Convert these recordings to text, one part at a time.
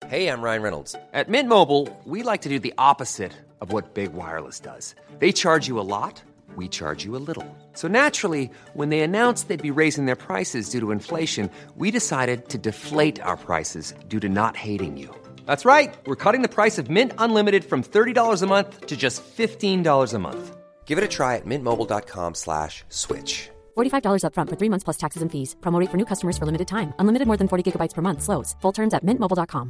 Hey, I'm Ryan Reynolds. At Mint Mobile, we like to do the opposite of what Big Wireless does. They charge you a lot, we charge you a little. So naturally, when they announced they'd be raising their prices due to inflation, we decided to deflate our prices due to not hating you. That's right. We're cutting the price of Mint Unlimited from $30 a month to just $15 a month. Give it a try at mintmobile.com/switch. $45 up front for 3 months plus taxes and fees. Promo rate for new customers for limited time. Unlimited more than 40 gigabytes per month. Slows full terms at mintmobile.com.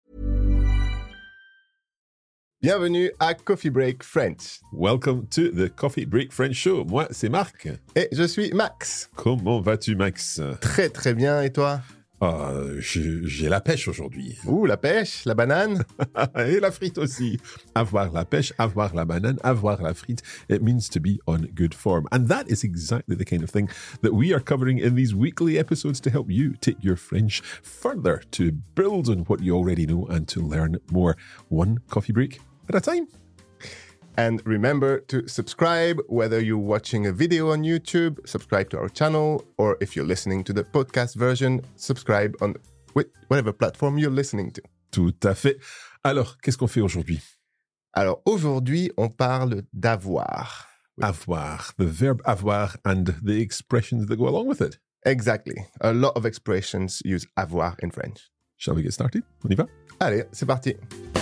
Bienvenue à Coffee Break French. Welcome to the Coffee Break French Show. Moi, c'est Marc. Et je suis Max. Comment vas-tu, Max? Très très bien, et toi? J'ai la pêche aujourd'hui. Ouh, la pêche, la banane. Et la frite aussi. Avoir la pêche, avoir la banane, avoir la frite. It means to be on good form. And that is exactly the kind of thing that we are covering in these weekly episodes to help you take your French further, to build on what you already know and to learn more. One coffee break at a time. And remember to subscribe, whether you're watching a video on YouTube, subscribe to our channel, or if you're listening to the podcast version, subscribe on whatever platform you're listening to. Tout à fait. Alors, qu'est-ce qu'on fait aujourd'hui? Alors, aujourd'hui, on parle d'avoir. Avoir, the verb avoir and the expressions that go along with it. Exactly. A lot of expressions use avoir in French. Shall we get started? On y va? Allez, c'est parti.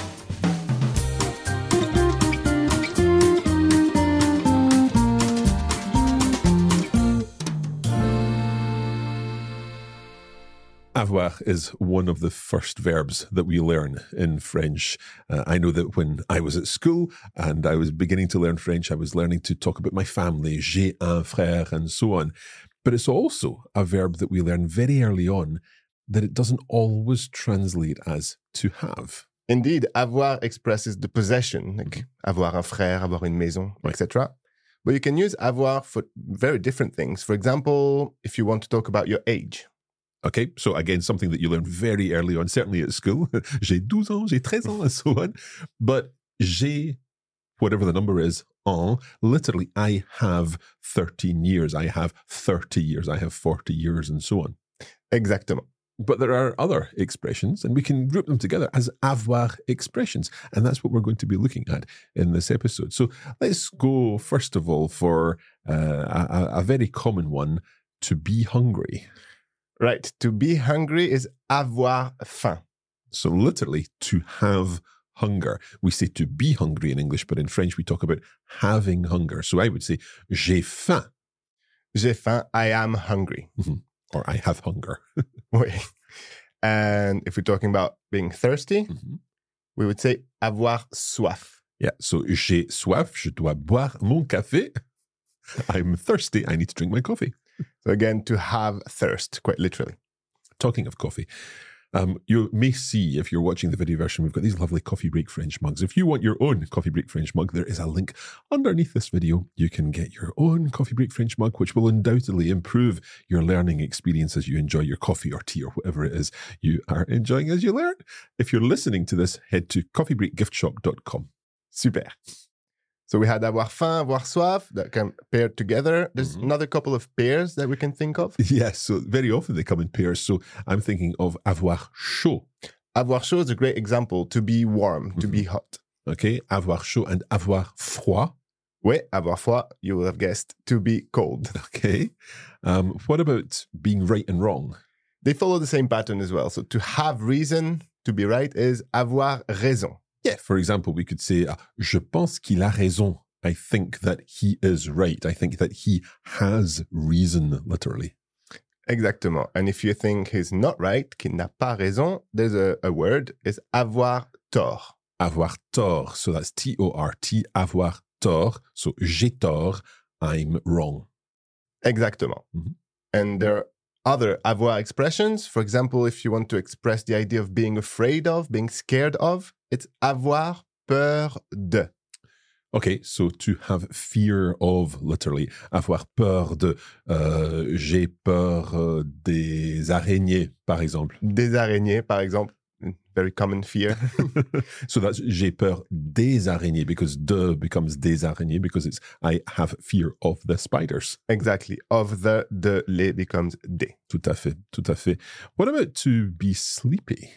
Avoir is one of the first verbs that we learn in French. I know that when I was at school and I was beginning to learn French, I was learning to talk about my family, j'ai un frère, and so on. But it's also a verb that we learn very early on that it doesn't always translate as to have. Indeed, avoir expresses the possession, like avoir un frère, avoir une maison, Right. etc. But you can use avoir for very different things. For example, if you want to talk about your age. Okay, so again, something that you learn very early on, certainly at school. J'ai 12 ans, j'ai 13 ans, and so on. But j'ai, whatever the number is, en, literally, I have 13 years, I have 30 years, I have 40 years, and so on. Exactement. But there are other expressions, and we can group them together as avoir expressions. And that's what we're going to be looking at in this episode. So let's go, first of all, for a very common one, to be hungry. Right. To be hungry is avoir faim. So literally, to have hunger. We say to be hungry in English, but in French, we talk about having hunger. So I would say, j'ai faim. J'ai faim, I am hungry. Mm-hmm. Or I have hunger. Oui. And if we're talking about being thirsty, Mm-hmm. we would say avoir soif. Yeah, so j'ai soif, je dois boire mon café. I'm thirsty, I need to drink my coffee. So again, to have thirst, quite literally. Talking of coffee, you may see, if you're watching the video version, we've got these lovely Coffee Break French mugs. If you want your own Coffee Break French mug, there is a link underneath this video. You can get your own Coffee Break French mug, which will undoubtedly improve your learning experience as you enjoy your coffee or tea or whatever it is you are enjoying as you learn. If you're listening to this, head to coffeebreakgiftshop.com. Super. So we had avoir faim, avoir soif, that can pair together. There's another couple of pairs that we can think of. Yes, so very often they come in pairs. So I'm thinking of avoir chaud. Avoir chaud is a great example, to be warm, to be hot. Okay, avoir chaud and avoir froid. Oui, avoir froid, you will have guessed, to be cold. Okay. What about being right and wrong? They follow the same pattern as well. So to have reason, to be right, is avoir raison. Yeah, for example, we could say, je pense qu'il a raison. I think that he is right. I think that he has reason, literally. Exactement. And if you think he's not right, qu'il n'a pas raison, there's a word, is avoir tort. Avoir tort. So that's T-O-R-T, avoir tort. So j'ai tort, I'm wrong. Exactement. Mm-hmm. And there are other avoir expressions. For example, if you want to express the idea of being afraid of, being scared of, it's avoir peur de. Okay, so to have fear of, literally, avoir peur de, j'ai peur des araignées, par exemple. Des araignées, par exemple. Very common fear. So that's j'ai peur des araignées, because de becomes des araignées, because it's I have fear of the spiders. Exactly. Of the, les becomes des. Tout à fait, tout à fait. What about to be sleepy?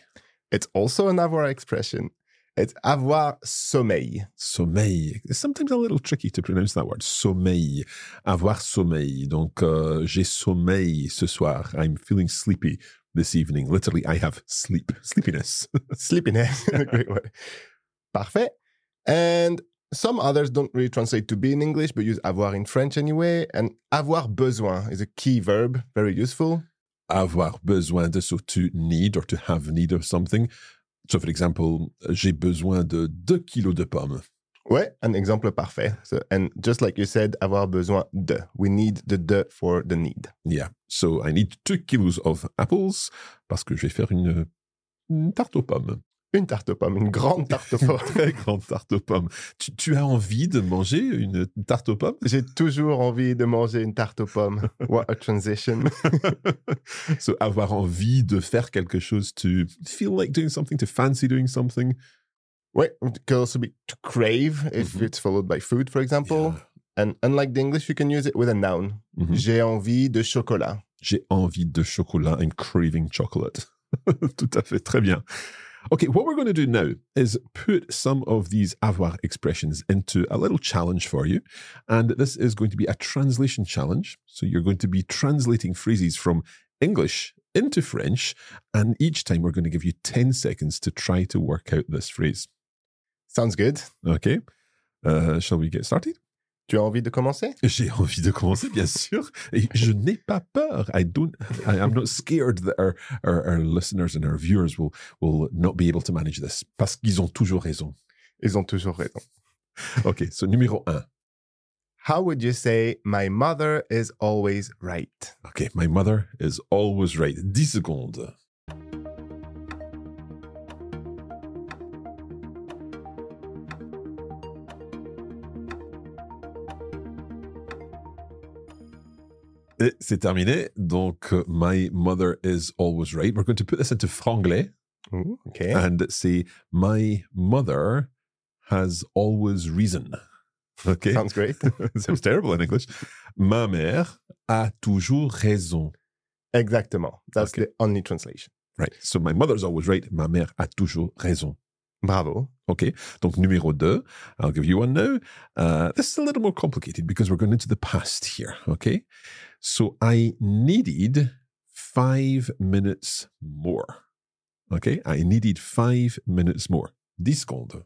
It's also an avoir expression. It's avoir sommeil. Sommeil. It's sometimes a little tricky to pronounce that word. Sommeil. Avoir sommeil. Donc, j'ai sommeil ce soir. I'm feeling sleepy this evening. Literally, I have sleepiness. Sleepiness. A great word. Parfait. And some others don't really translate to be in English, but use avoir in French anyway. And avoir besoin is a key verb, very useful. Avoir besoin de, so to need or to have need of something. So, for example, j'ai besoin de 2 kilos de pommes. Ouais, un exemple parfait. So, and just like you said, avoir besoin de. We need the de for the need. Yeah. So, I need 2 kilos of apples parce que je vais faire une tarte aux pommes. Une tarte aux pommes, une grande tarte aux pommes. Très grande tarte aux pommes. Tu as envie de manger une tarte aux pommes? J'ai toujours envie de manger une tarte aux pommes. What a transition. So, avoir envie de faire quelque chose, to feel like doing something, to fancy doing something. Ouais, it could also be to crave if it's followed by food, for example. Yeah. And unlike the English, you can use it with a noun. J'ai envie de chocolat. J'ai envie de chocolat. I'm craving chocolate. Tout à fait. Très bien. Okay, what we're going to do now is put some of these avoir expressions into a little challenge for you. And this is going to be a translation challenge. So you're going to be translating phrases from English into French. And each time we're going to give you 10 seconds to try to work out this phrase. Sounds good. Okay. Shall we get started? Tu as envie de commencer? J'ai envie de commencer, bien sûr. Et je n'ai pas peur. I'm not scared that our listeners and our viewers will not be able to manage this. Parce qu'ils ont toujours raison. Ils ont toujours raison. Okay, so numéro 1. How would you say my mother is always right? Okay, my mother is always right. 10 secondes. Et c'est terminé. Donc, my mother is always right. We're going to put this into franglais. Ooh, okay. And say, my mother has always reason. Okay. Sounds great. Sounds terrible in English. Ma mère a toujours raison. Exactement. That's Okay. the only translation. Right. So my mother's always right. Ma mère a toujours raison. Bravo. Okay. Donc, numéro 2. I'll give you one now. This is a little more complicated because we're going into the past here. Okay. So I needed 5 minutes more. Okay. I needed 5 minutes more. 10 secondes.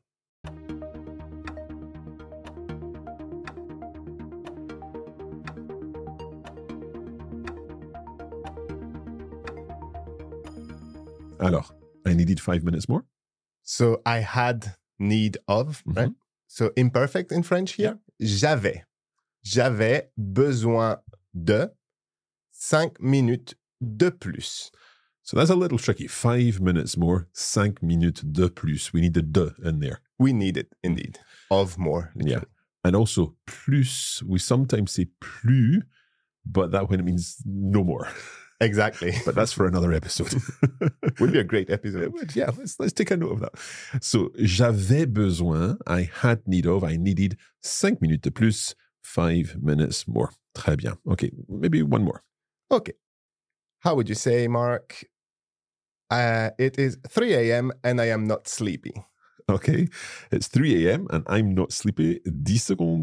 Alors, I needed 5 minutes more. So I had need of, right? So imperfect in French here. J'avais. J'avais besoin de 5 minutes de plus. So that's a little tricky. 5 minutes more, 5 minutes de plus. We need the de in there. We need it, indeed. Of more. Yeah. literally. And also, plus, we sometimes say plus, but that when it means no more. Exactly. But that's for another episode. Would be a great episode. It would, yeah, let's take a note of that. So, j'avais besoin, I had need of, I needed 5 minutes de plus, 5 minutes more. Très bien. Okay, maybe one more. Okay. How would you say, Mark? It is 3 a.m. and I am not sleepy. Okay, it's 3 a.m. and I'm not sleepy. 10 secondes.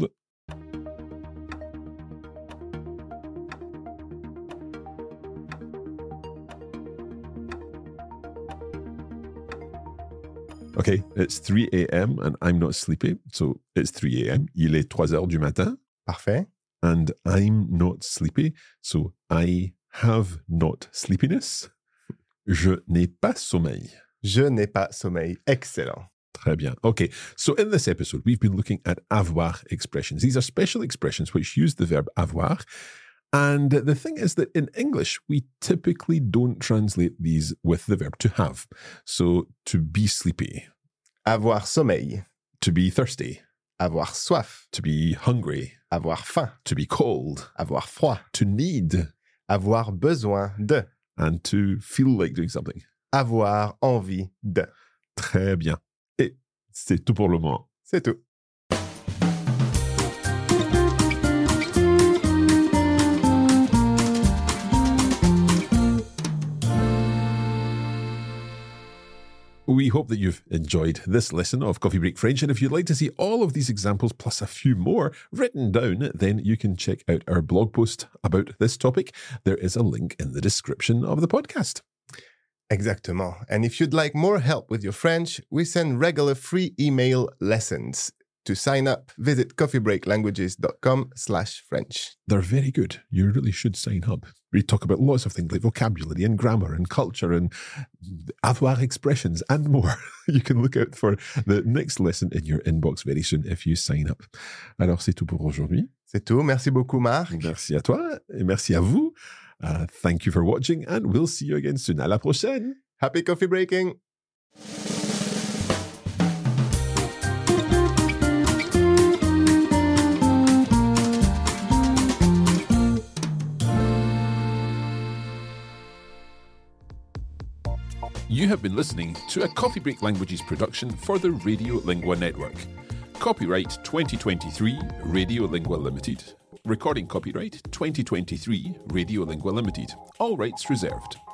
Okay, it's 3 a.m. and I'm not sleepy. So it's 3 a.m. Il est 3 heures du matin. Parfait. And I'm not sleepy. So I have not sleepiness. Je n'ai pas sommeil. Je n'ai pas sommeil. Excellent. Très bien. Okay, so in this episode, we've been looking at avoir expressions. These are special expressions which use the verb avoir. And the thing is that in English, we typically don't translate these with the verb to have. So to be sleepy, Avoir sommeil. to be thirsty, Avoir soif. to be hungry, Avoir faim. to be cold, Avoir froid. to need, Avoir besoin de. and to feel like doing something. Avoir envie de. Très bien. Et c'est tout pour le moment. C'est tout. We hope that you've enjoyed this lesson of Coffee Break French, and if you'd like to see all of these examples plus a few more written down, then you can check out our blog post about this topic. There is a link in the description of the podcast. Exactement. And if you'd like more help with your French, we send regular free email lessons. To sign up, visit coffeebreaklanguages.com/French. They're very good. You really should sign up. We talk about lots of things like vocabulary and grammar and culture and avoir expressions and more. You can look out for the next lesson in your inbox very soon if you sign up. Alors, c'est tout pour aujourd'hui. C'est tout. Merci beaucoup, Marc. Merci à toi et merci à vous. Thank you for watching and we'll see you again soon. À la prochaine. Happy coffee breaking. You have been listening to a Coffee Break Languages production for the Radiolingua Network. Copyright 2023 Radiolingua Limited. Recording copyright 2023 Radiolingua Limited. All rights reserved.